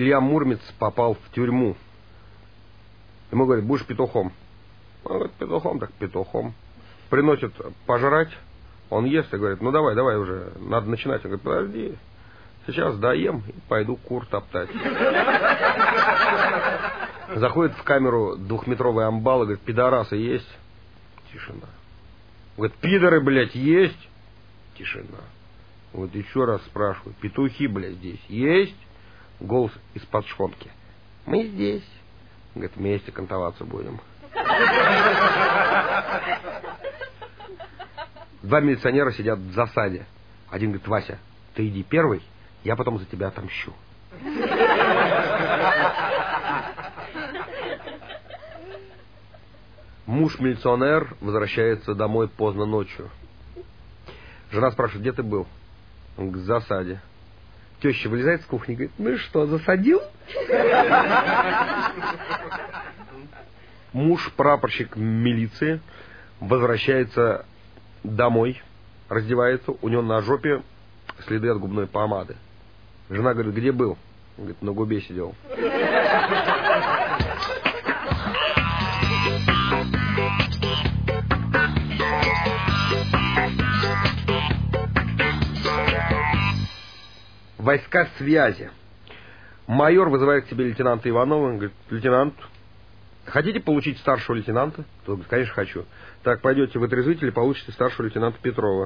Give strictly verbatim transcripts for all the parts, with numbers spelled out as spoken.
Илья Муромец попал в тюрьму. Ему говорят, будешь петухом. Он говорит, петухом, так петухом. Приносит пожрать, он ест и говорит, ну давай, давай уже, надо начинать. Он говорит, подожди, сейчас доем и пойду кур топтать. Заходит в камеру двухметровый амбал и говорит, пидорасы есть? Тишина. Говорит, пидоры, блядь, есть? Тишина. Вот еще раз спрашиваю, петухи, блядь, здесь есть? Голос из-под шхонки. Мы здесь. Говорит, вместе кантоваться будем. Два милиционера сидят в засаде. Один говорит, Вася, ты иди первый, я потом за тебя отомщу. Муж-милиционер возвращается домой поздно ночью. Жена спрашивает, где ты был? Он говорит, в засаде. Теща вылезает с кухни и говорит, ну что, засадил? Муж-прапорщик милиции возвращается домой, раздевается, у него на жопе следы от губной помады. Жена говорит, где был? Он говорит, на губе сидел. Войска связи. Майор вызывает к себе лейтенанта Иванова. Он говорит, лейтенант, хотите получить старшего лейтенанта? Тот говорит, конечно, хочу. Так, пойдете в отрезвитель и получите старшего лейтенанта Петрова.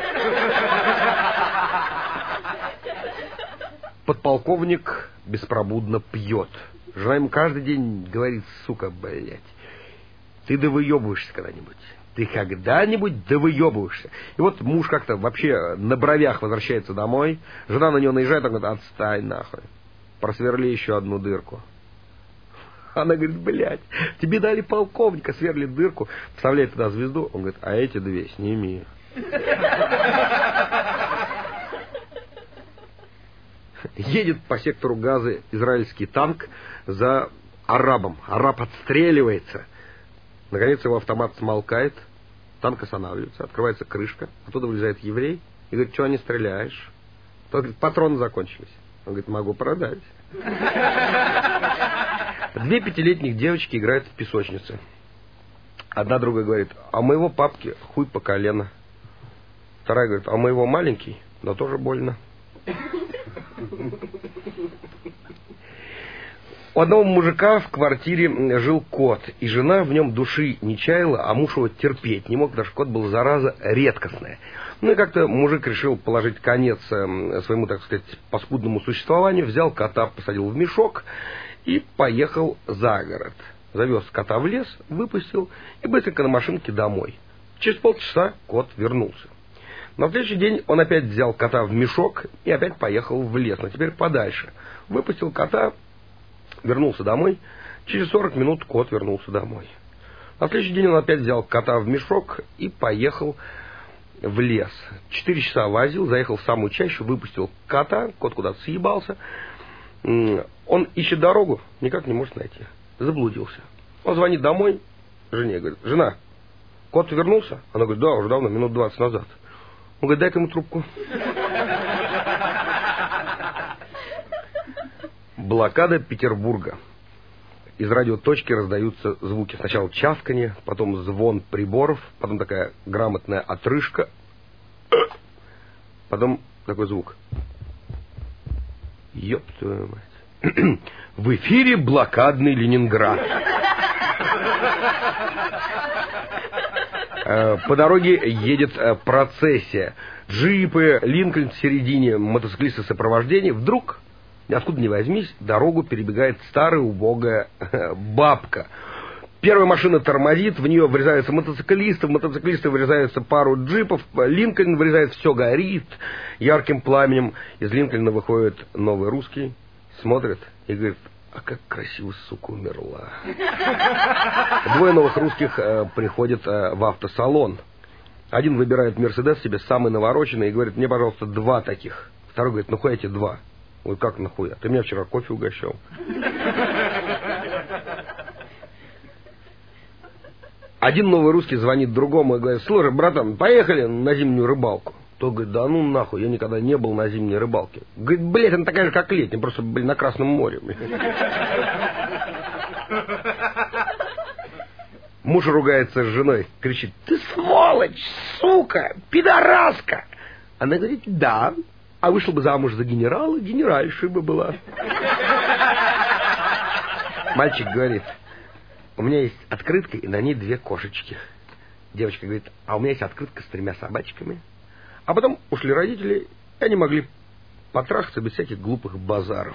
Подполковник беспробудно пьет. Жена ему каждый день говорит, сука, блядь, ты довыебываешься когда-нибудь. Ты когда-нибудь довыебываешься. И вот муж как-то вообще на бровях возвращается домой. Жена на него наезжает, он говорит, отстань нахуй. Просверли еще одну дырку. Она говорит, блядь, тебе дали полковника, сверлит дырку, вставляет туда звезду. Он говорит, а эти две сними. Едет по сектору Газа израильский танк за арабом. Араб отстреливается. Наконец его автомат смолкает, танк останавливается, открывается крышка, оттуда вылезает еврей и говорит, что не стреляешь? Тот говорит, патроны закончились. Он говорит, могу продать. Две пятилетних девочки играют в песочнице. Одна другая говорит, а у моего папки хуй по колено. Вторая говорит, а у моего маленький, но тоже больно. У одного мужика в квартире жил кот, и жена в нем души не чаяла, а муж его терпеть не мог, потому что кот был, зараза, редкостная. Ну и как-то мужик решил положить конец своему, так сказать, паскудному существованию, взял кота, посадил в мешок и поехал за город. Завез кота в лес, выпустил и быстренько на машинке домой. Через полчаса кот вернулся. На следующий день он опять взял кота в мешок и опять поехал в лес, но теперь подальше. Выпустил кота, вернулся домой. Через сорок минут кот вернулся домой. На следующий день он опять взял кота в мешок и поехал в лес. Четыре часа возил, заехал в самую чащу, выпустил кота, кот куда-то съебался. Он ищет дорогу, никак не может найти. Заблудился. Он звонит домой жене, говорит, жена, кот вернулся? Она говорит, да, уже давно, минут двадцать назад. Он говорит, дай-ка ему трубку. Блокада Петербурга. Из радиоточки раздаются звуки. Сначала чавканье, потом звон приборов, потом такая грамотная отрыжка, потом такой звук. Ёб твою мать. В эфире блокадный Ленинград. По дороге едет процессия. Джипы, Линкольн в середине, мотоциклисты сопровождения. Вдруг, откуда ни возьмись, дорогу перебегает старая убогая бабка. Первая машина тормозит, в нее врезаются мотоциклисты, в мотоциклисты врезаются пару джипов, Линкольн врезает, все горит ярким пламенем. Из Линкольна выходит новый русский, смотрит и говорит, а как красиво, сука, умерла. Двое новых русских э, приходят э, в автосалон. Один выбирает Мерседес себе, самый навороченный, и говорит, мне, пожалуйста, два таких. Второй говорит, нахуя эти два? Ой, как нахуя? Ты меня вчера кофе угощал. Один новый русский звонит другому и говорит, слушай, братан, поехали на зимнюю рыбалку. То говорит, да ну нахуй, я никогда не был на зимней рыбалке. Говорит, блядь, она такая же, как летняя, просто, блин, на Красном море. Муж ругается с женой, кричит, ты сволочь, сука, пидораска. Она говорит, да, а вышла бы замуж за генерала, генеральшей бы была. Мальчик говорит, у меня есть открытка, и на ней две кошечки. Девочка говорит, а у меня есть открытка с тремя собачками. А потом ушли родители, и они могли потрахаться без всяких глупых базаров.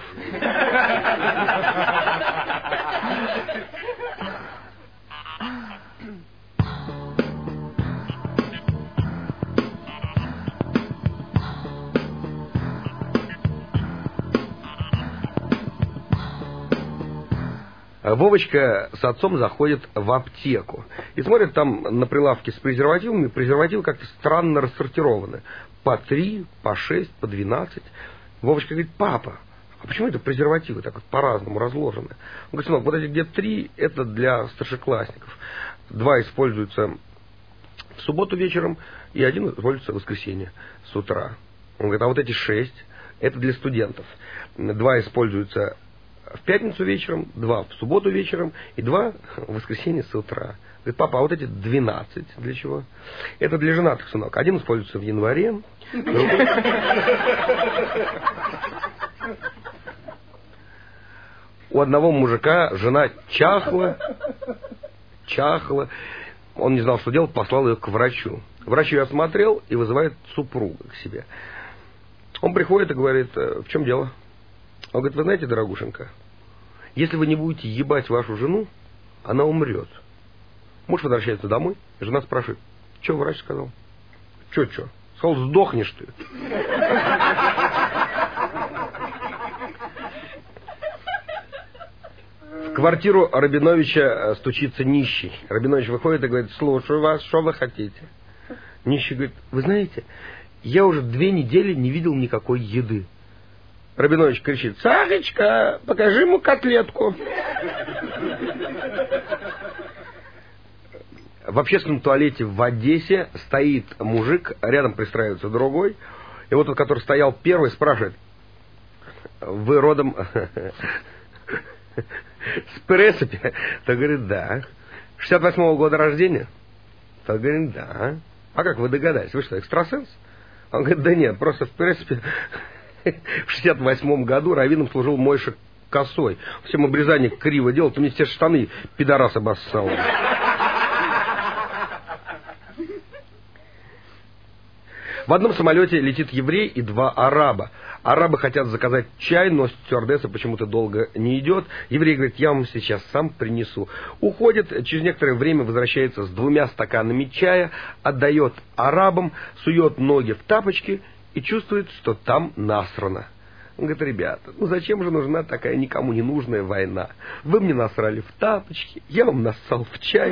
Вовочка с отцом заходит в аптеку и смотрит там на прилавке с презервативами. Презервативы как-то странно рассортированы. По три, по шесть, по двенадцать. Вовочка говорит, папа, а почему это презервативы так вот по-разному разложены? Он говорит, сынок, вот эти где три, это для старшеклассников. Два используются в субботу вечером, и один используется в воскресенье с утра. Он говорит, а вот эти шесть, это для студентов. Два используются в пятницу вечером, два в субботу вечером и два в воскресенье с утра. Говорит, папа, а вот эти двенадцать для чего? Это для женатых, сынок. Один используется в январе. Другой... У одного мужика жена чахла, чахла. Он не знал, что делать, послал ее к врачу. Врач ее осмотрел и вызывает супруга к себе. Он приходит и говорит, в чем дело? Он говорит, вы знаете, дорогушенька, если вы не будете ебать вашу жену, она умрет. Муж возвращается домой, и жена спрашивает, что врач сказал? Че-че? Сказал, сдохнешь ты. В квартиру Рабиновича стучится нищий. Рабинович выходит и говорит, слушаю вас, что вы хотите? Нищий говорит, вы знаете, я уже две недели не видел никакой еды. Рабинович кричит, Сарочка, покажи ему котлетку. В общественном туалете в Одессе стоит мужик, рядом пристраивается другой. И вот тот, который стоял первый, спрашивает, вы родом с Пересыпи? Тот говорит, да. шестьдесят восьмого года рождения? Тот говорит, да. А как вы догадались? Вы что, экстрасенс? Он говорит, да нет, просто в Пересыпи... В шестьдесят восьмом году раввином служил Мойша Косой. Всем обрезание криво делал, ты мне все штаны, пидорас, обоссал. В одном самолете летит еврей и два араба. Арабы хотят заказать чай, но стюардесса почему-то долго не идет. Еврей говорит, я вам сейчас сам принесу. Уходит, через некоторое время возвращается с двумя стаканами чая, отдает арабам, сует ноги в тапочки и чувствует, что там насрано. Он говорит, ребята, ну зачем же нужна такая никому не нужная война? Вы мне насрали в тапочки, я вам нассал в чай.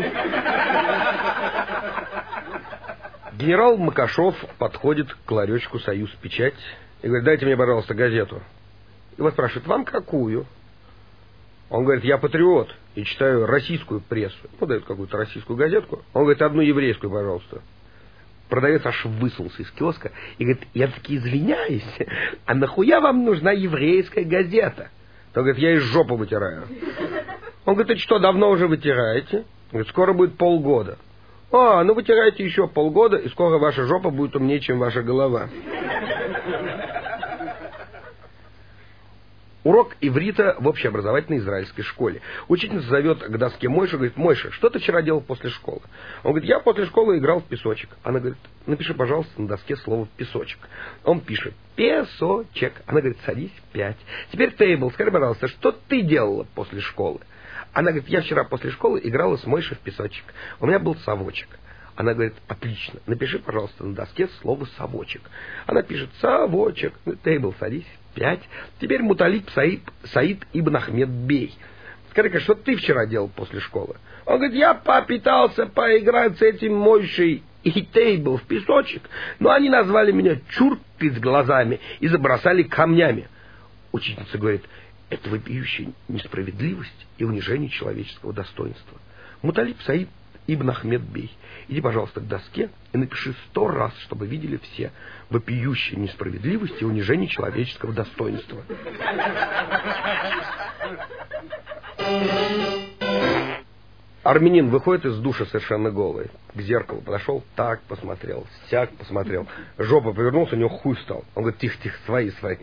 Генерал Макашов подходит к ларечку «Союз Печать» и говорит, дайте мне, пожалуйста, газету. Его спрашивают, вам какую? Он говорит, я патриот и читаю российскую прессу. Ну, дает какую-то российскую газетку. Он говорит, одну еврейскую, пожалуйста. Продавец аж высунулся из киоска и говорит, я таки извиняюсь, а нахуя вам нужна еврейская газета? Он говорит, я из жопы вытираю. Он говорит, это что, давно уже вытираете? Он говорит, скоро будет полгода. А, ну вытираете еще полгода, и скоро ваша жопа будет умнее, чем ваша голова. Урок иврита в общеобразовательной израильской школе. Учительница зовет к доске Мойшу, говорит, Мойша, что ты вчера делал после школы? Он говорит, я после школы играл в песочек. Она говорит, напиши, пожалуйста, на доске слово песочек. Он пишет, песочек. Она говорит, садись, пять. Теперь тейбл, скажи, пожалуйста, что ты делала после школы? Она говорит, я вчера после школы играла с Мойшей в песочек. У меня был совочек. Она говорит, отлично, напиши, пожалуйста, на доске слово совочек. Она пишет, совочек. Тейбл, садись, пять. Теперь Муталиб Саид, Саид ибн Ахмед Бей. Скажи-ка, что ты вчера делал после школы? Он говорит, я попытался поиграть с этим Мойшей и Тейбл в песочек, но они назвали меня чуркой с глазами и забросали камнями. Учительница говорит, это вопиющая несправедливость и унижение человеческого достоинства. Муталиб Саид Ибн Ахмед Бей, иди, пожалуйста, к доске и напиши сто раз, чтобы видели все вопиющие несправедливости и унижение человеческого достоинства. Армянин выходит из душа совершенно голый, к зеркалу подошел, так посмотрел, сяк посмотрел, жопа повернулся, у него хуй стал. Он говорит, тихо-тихо, свои, свои.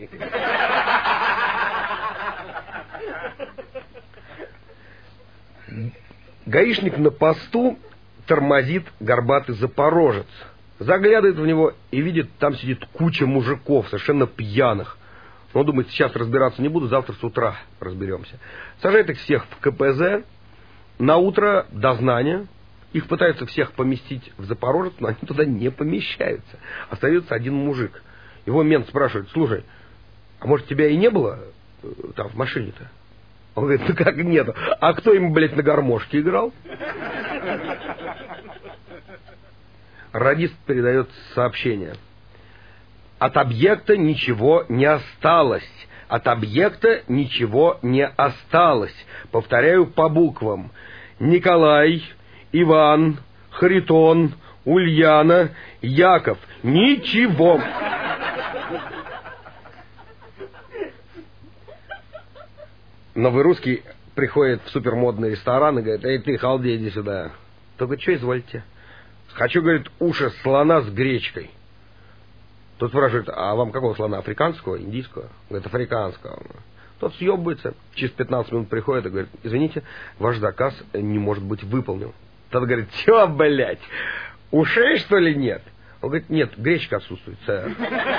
Гаишник на посту тормозит горбатый запорожец. Заглядывает в него и видит, там сидит куча мужиков, совершенно пьяных. Он думает, сейчас разбираться не буду, завтра с утра разберемся. Сажает их всех в ка пэ зэ. На утро дознание. Их пытаются всех поместить в Запорожец, но они туда не помещаются. Остается один мужик. Его мент спрашивает, слушай, а может тебя и не было там в машине-то? Он говорит, ну как нету? А кто им, блядь, на гармошке играл? Радист передает сообщение. От объекта ничего не осталось. От объекта ничего не осталось. Повторяю по буквам. Николай, Иван, Харитон, Ульяна, Яков. Ничего. Новый русский приходит в супермодный ресторан и говорит, эй ты, халдей, иди сюда. Только что извольте? Хочу, говорит, уши слона с гречкой. Тот спрашивает, а вам какого слона? Африканского, индийского? Говорит, африканского. Тот съебывается, через пятнадцать минут приходит и говорит, извините, ваш заказ не может быть выполнен. Тот говорит, чё, блядь, ушей что ли нет? Он говорит, нет, гречка отсутствует, сэр.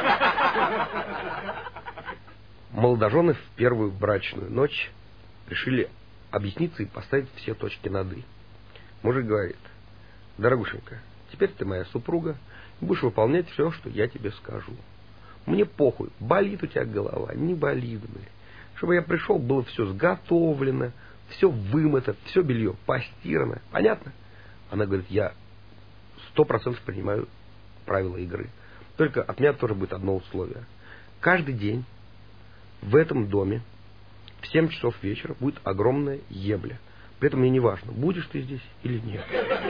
Молодожены в первую брачную ночь решили объясниться и поставить все точки над «и». Мужик говорит, дорогушенька, теперь ты моя супруга, и будешь выполнять все, что я тебе скажу. Мне похуй, болит у тебя голова, не болит, блядь. Чтобы я пришел, было все сготовлено, все вымыто, все белье постирано. Понятно? Она говорит, я сто процентов принимаю правила игры. Только от меня тоже будет одно условие. Каждый день в этом доме в семь часов вечера будет огромная ебля. При этом мне не важно, будешь ты здесь или нет.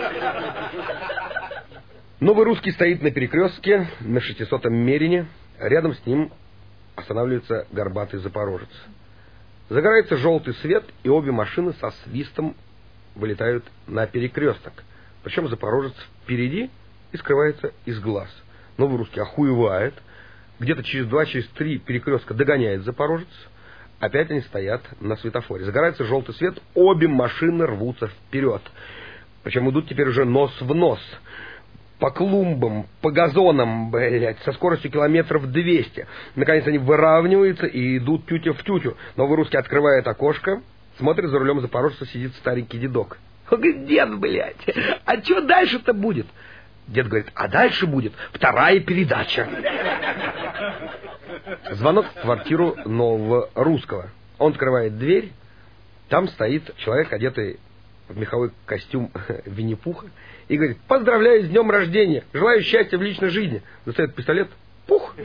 Новый русский стоит на перекрестке на шестисотом мерине. Рядом с ним останавливается горбатый запорожец. Загорается желтый свет, и обе машины со свистом вылетают на перекресток. Причем запорожец впереди и скрывается из глаз. Новый русский охуевает. Где-то через два, через три перекрестка догоняет запорожец. Опять они стоят на светофоре. Загорается желтый свет, обе машины рвутся вперед. Причем идут теперь уже нос в нос. По клумбам, по газонам, блядь, со скоростью километров двести. Наконец они выравниваются и идут тютя в тютю. Новый русский открывает окошко, смотрит, за рулем запорожца сидит старенький дедок. Он говорит, дед, блядь, а что дальше-то будет? Дед говорит, а дальше будет вторая передача. Звонок в квартиру нового русского. Он открывает дверь, там стоит человек, одетый в меховой костюм Винни-Пуха, и говорит, поздравляю с днем рождения, желаю счастья в личной жизни. Достает пистолет, пух.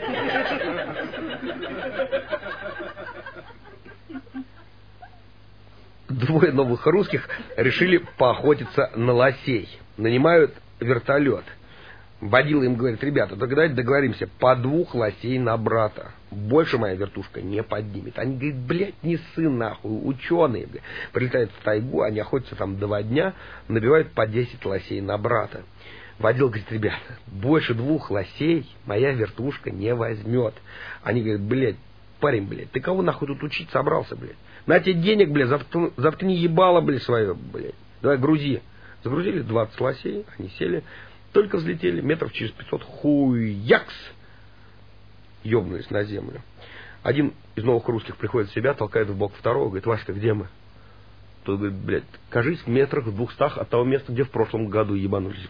Двое новых русских решили поохотиться на лосей. Нанимают вертолет. Водила им говорит, ребята, только давайте договоримся, по двух лосей на брата. Больше моя вертушка не поднимет. Они говорят, блядь, не сын нахуй, ученые. Блядь. Прилетают в тайгу, они охотятся там два дня, набивают по десять лосей на брата. Водил говорит, ребята, больше двух лосей моя вертушка не возьмет. Они говорят, блядь, парень, блядь, ты кого нахуй тут учить собрался, блядь? На тебе денег, блядь, заткни, заткни ебало, блядь, свое, блядь. Давай грузи. Загрузили двадцать лосей, они сели. Только взлетели, метров через пятьсот, хуякс, ёбнулись на землю. Один из новых русских приходит в себя, толкает в бок второго, говорит, Васька, где мы? Тот говорит, блядь, кажись, в метрах, в двухстах от того места, где в прошлом году ебанулись.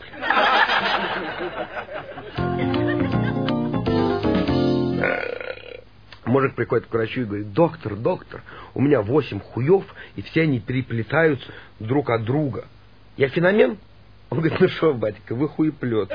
Мужик приходит к врачу и говорит, доктор, доктор, у меня восемь хуев, и все они переплетаются друг от друга. Я феномен? Он говорит, ну что, батька, вы хуеплет.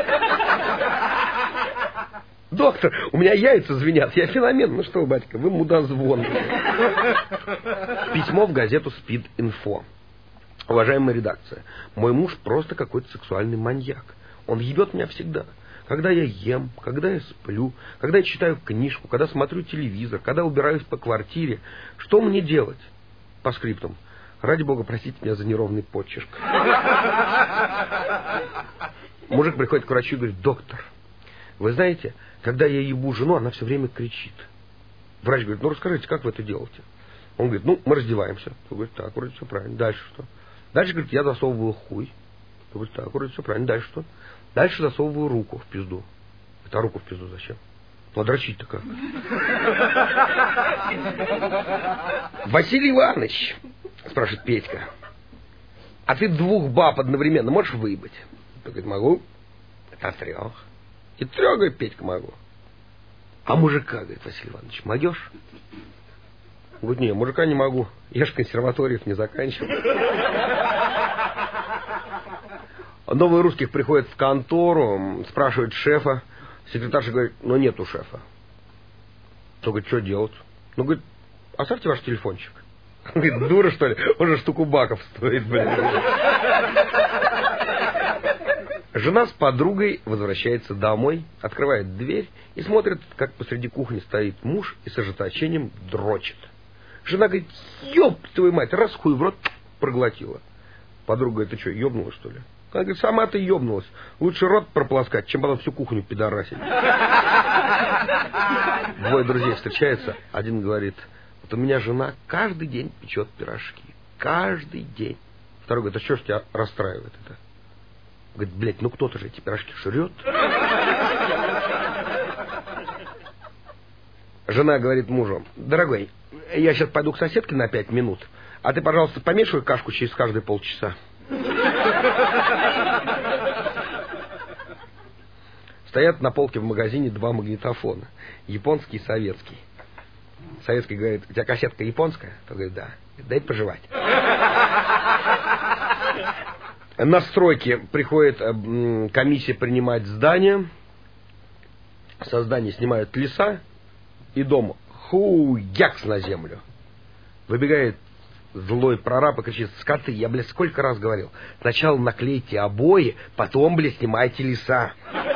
Доктор, у меня яйца звенят, я феномен. Ну что, батька, вы мудозвон. Письмо в газету «Спид-инфо». Уважаемая редакция, мой муж просто какой-то сексуальный маньяк. Он ебет меня всегда. Когда я ем, когда я сплю, когда я читаю книжку, когда смотрю телевизор, когда убираюсь по квартире. Что мне делать? По скриптам. Ради бога, простите меня за неровный почерк. Мужик приходит к врачу и говорит: доктор, вы знаете, когда я ебу жену, она все время кричит. Врач говорит: ну расскажите, как вы это делаете? Он говорит: ну, мы раздеваемся. Он говорит: так, вроде все правильно. Дальше что? Дальше, говорит, я засовываю хуй. Он говорит: так, вроде все правильно. Дальше что? Дальше засовываю руку в пизду. Это руку в пизду зачем? Ну, а дрочить-то как? Василий Иванович, спрашивает Петька, а ты двух баб одновременно можешь выебать? Он говорит: могу. А трех? И трех, говорит, Петька, могу. А мужика, говорит Василий Иванович, могешь? Он говорит: не, мужика не могу. Я ж консерваториев не заканчивал. Новые русских приходят в контору, спрашивают шефа. Секретарша говорит: ну нету шефа. Он говорит: что делать? Ну, говорит: оставьте ваш телефончик. Он говорит: дура, что ли? Он же штуку баков стоит, блин. Жена с подругой возвращается домой, открывает дверь и смотрит, как посреди кухни стоит муж и с ожесточением дрочит. Жена говорит: ёб твою мать, раз хуй в рот проглотила. Подруга говорит: ты что, ёбнулась, что ли? Она говорит: сама ты ёбнулась. Лучше рот прополоскать, чем потом всю кухню пидорасить. Двое друзей встречаются. Один говорит: вот у меня жена каждый день печет пирожки. Каждый день. Второй говорит: а что ж тебя расстраивает это? Говорит: блядь, ну кто-то же эти пирожки жрет. Жена говорит мужу: дорогой, я сейчас пойду к соседке на пять минут, а ты, пожалуйста, помешивай кашку через каждые полчаса. Стоят на полке в магазине два магнитофона. Японский и советский. Советский говорит: у тебя кассетка японская? Тот говорит: да. Дай пожевать. На стройке приходит комиссия принимать здание. Со здания снимают леса. И дом хуякс на землю. Выбегает злой прораб и кричит: скоты, я, блядь, сколько раз говорил. Сначала наклейте обои, потом, блядь, снимайте леса.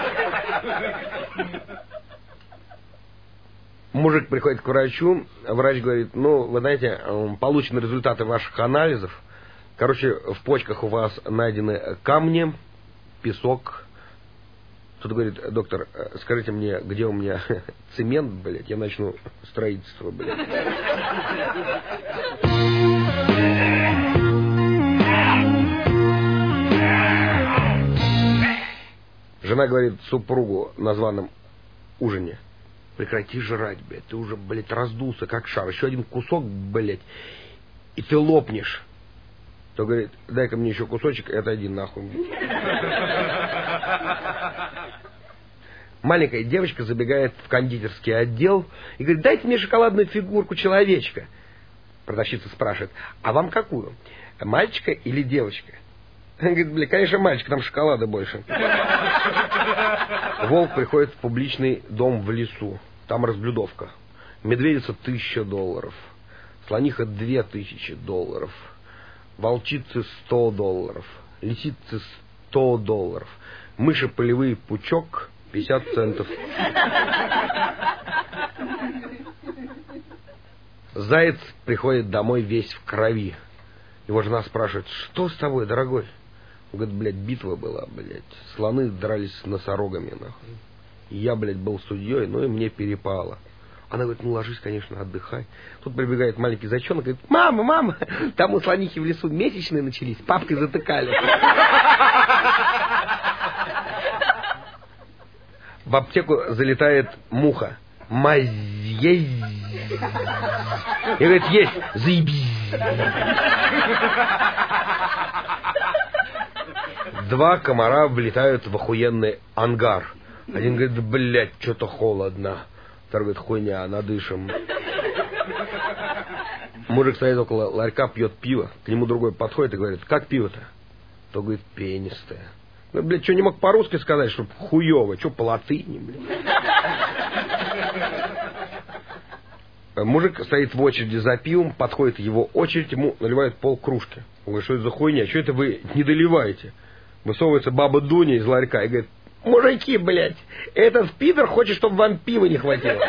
Мужик приходит к врачу. Врач говорит: ну, вы знаете, получены результаты ваших анализов. Короче, в почках у вас найдены камни, песок. Кто-то говорит: доктор, скажите мне, где у меня цемент, блядь, я начну строительство, блядь. Жена говорит супругу на званом ужине: прекрати жрать, блядь, ты уже, блядь, раздулся как шар. Еще один кусок, блядь, и ты лопнешь. То говорит: дай-ка мне еще кусочек и отойди нахуй. Маленькая девочка забегает в кондитерский отдел и говорит: дайте мне шоколадную фигурку человечка. Продавщица спрашивает: а вам какую? Мальчика или девочка? Он говорит: бля, конечно, мальчик, там шоколада больше. Волк приходит в публичный дом в лесу. Там разблюдовка. Медведица тысяча долларов. Слониха две тысячи долларов. Волчицы сто долларов. Лисицы сто долларов. Мыши полевые пучок пятьдесят центов. Заяц приходит домой весь в крови. Его жена спрашивает: что с тобой, дорогой? Он говорит: блядь, битва была, блядь. Слоны дрались с носорогами, нахуй. И я, блядь, был судьей, но и мне перепало. Она говорит: ну ложись, конечно, отдыхай. Тут прибегает маленький зайчонок и говорит: мама, мама, там у слонихи в лесу месячные начались, папкой затыкали. В аптеку залетает муха. Мазь есть. И говорит: есть, заебись. Два комара влетают в охуенный ангар. Один говорит: блядь, что-то холодно. Второй говорит: хуйня, надышим. Мужик стоит около ларька, пьет пиво. К нему другой подходит и говорит: как пиво-то? То говорит: пенистое. Ну, блядь, что не мог по-русски сказать, что хуёво? Что по латыни, блядь? Мужик стоит в очереди за пивом, подходит его очередь, ему наливают полкружки. Он говорит, что это за хуйня, что это вы не доливаете? Высовывается баба Дуня из ларька и говорит, мужики, блядь, этот пидор хочет, чтобы вам пива не хватило.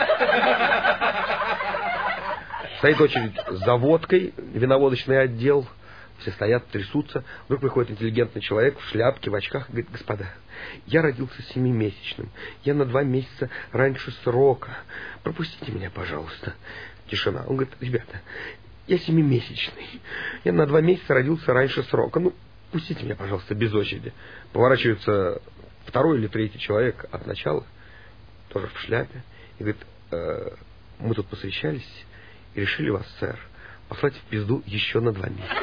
Стоит очередь за водкой, виноводочный отдел. Все стоят, трясутся. Вдруг выходит интеллигентный человек в шляпке, в очках и говорит, господа, я родился семимесячным. Я на два месяца раньше срока. Пропустите меня, пожалуйста. Тишина. Он говорит, ребята, я семимесячный. Я на два месяца родился раньше срока. Ну, пустите меня, пожалуйста, без очереди. Поворачивается второй или третий человек от начала, тоже в шляпе, и говорит, э, мы тут посовещались и решили вас, сэр, послать в пизду еще на два месяца.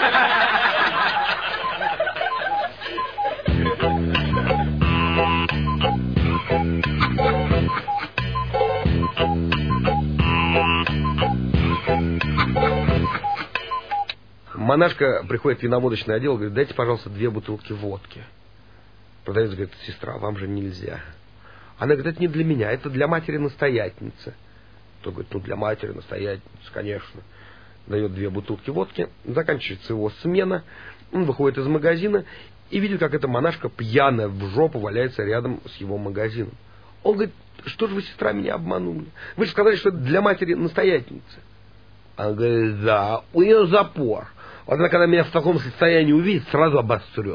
Монашка приходит в виноводочный отдел и говорит, дайте, пожалуйста, две бутылки водки. Продавец говорит, сестра, вам же нельзя. Она говорит, это не для меня, это для матери-настоятельницы. Тот говорит, ну для матери-настоятельницы, конечно. Дает две бутылки водки, заканчивается его смена, он выходит из магазина и видит, как эта монашка пьяная в жопу валяется рядом с его магазином. Он говорит, что же вы, сестра, меня обманули? Вы же сказали, что это для матери-настоятельницы. Она говорит, да, у нее запор. Вот она, когда меня в таком состоянии увидит, сразу обострет.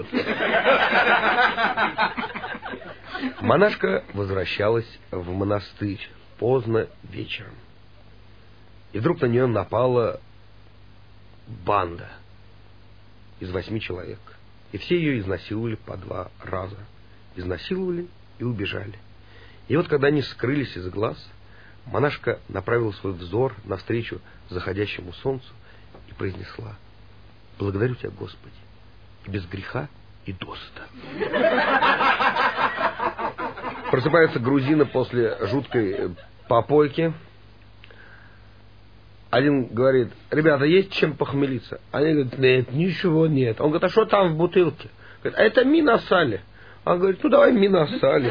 Монашка возвращалась в монастырь поздно вечером. И вдруг на нее напала банда из восьми человек. И все ее изнасиловали по два раза. Изнасиловали и убежали. И вот когда они скрылись из глаз, монашка направила свой взор навстречу заходящему солнцу и произнесла: «Благодарю тебя, Господи, и без греха и досыта». Просыпаются грузины после жуткой попойки. Один говорит: ребята, есть чем похмелиться? Они говорят: нет, ничего нет. Он говорит: а что там в бутылке? Говорит: а это минасали. Он говорит: ну давай минасали.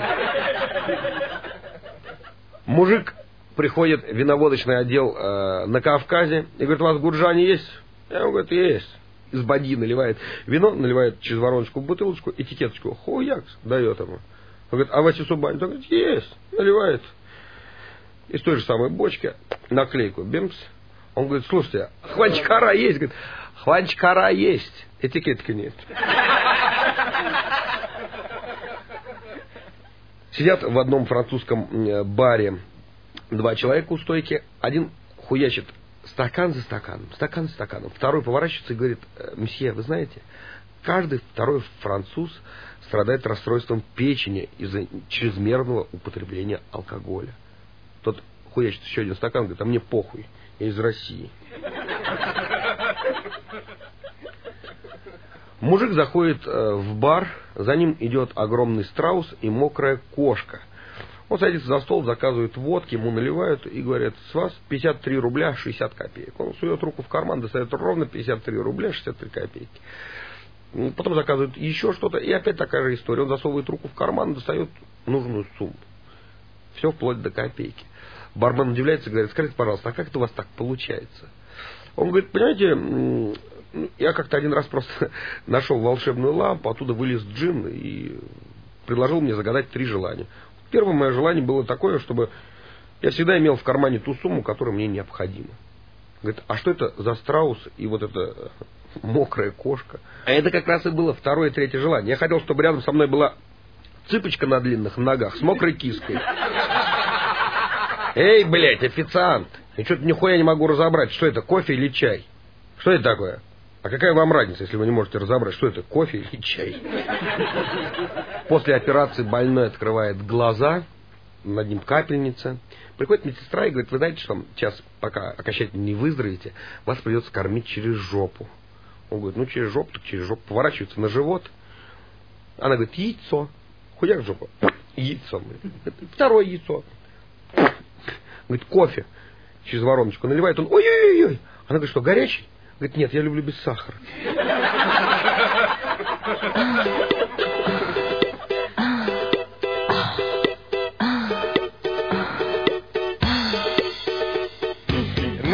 Мужик приходит в виноводочный отдел э, на Кавказе и говорит: у вас гурджане есть? Я ему говорю: есть. Из бадьи наливает вино, наливает через вороночку в бутылочку, этикеточку хуякс дает ему. Он говорит: а Вася Субань? Он говорит: есть. Наливает из той же самой бочки наклейку. Бимс. Он говорит: слушайте, хванчкара есть? Говорит: хванчкара есть, этикетки нет. Сидят в одном французском баре два человека у стойки. Один хуячит стакан за стаканом, стакан за стаканом. Второй поворачивается и говорит: месье, вы знаете, каждый второй француз страдает расстройством печени из-за чрезмерного употребления алкоголя. Тот хуячит еще один стакан, говорит: а мне похуй, я из России. Мужик заходит в бар, за ним идет огромный страус и мокрая кошка. Он садится за стол, заказывает водки, ему наливают и говорят: с вас пятьдесят три рубля шестьдесят копеек. Он сует руку в карман, достает ровно пятьдесят три рубля шестьдесят три копейки. Потом заказывает еще что-то, и опять такая же история. Он засовывает руку в карман, достает нужную сумму. Все вплоть до копейки. Бармен удивляется и говорит: скажите, пожалуйста, а как это у вас так получается? Он говорит: понимаете, я как-то один раз просто нашел волшебную лампу, оттуда вылез джин и предложил мне загадать три желания. Первое мое желание было такое, чтобы я всегда имел в кармане ту сумму, которая мне необходима. Говорит: а что это за страус и вот эта мокрая кошка? А это как раз и было второе и третье желание. Я хотел, чтобы рядом со мной была цыпочка на длинных ногах с мокрой киской. Эй, блядь, официант! Я что-то нихуя не могу разобрать, что это, кофе или чай? Что это такое? А какая вам разница, если вы не можете разобрать, что это, кофе или чай? После операции больной открывает глаза, над ним капельница. Приходит медсестра и говорит: вы знаете, что сейчас, пока окончательно не выздоровеете, вас придется кормить через жопу. Он говорит: ну через жопу, так через жопу. Поворачивается на живот. Она говорит: яйцо. Хуяк в жопу. Яйцо. Второе яйцо. Говорит: кофе. Через вороночку наливает. Он: ой-ой-ой. Она говорит: что, горячий? Говорит: нет, я люблю без сахара.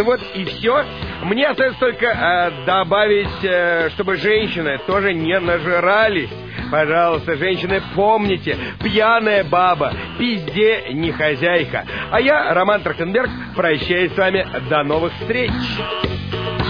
Ну вот и все. Мне остается только э, добавить, э, чтобы женщины тоже не нажирались. Пожалуйста, женщины, помните, пьяная баба, пизде не хозяйка. А я, Роман Трахтенберг, прощаюсь с вами. До новых встреч.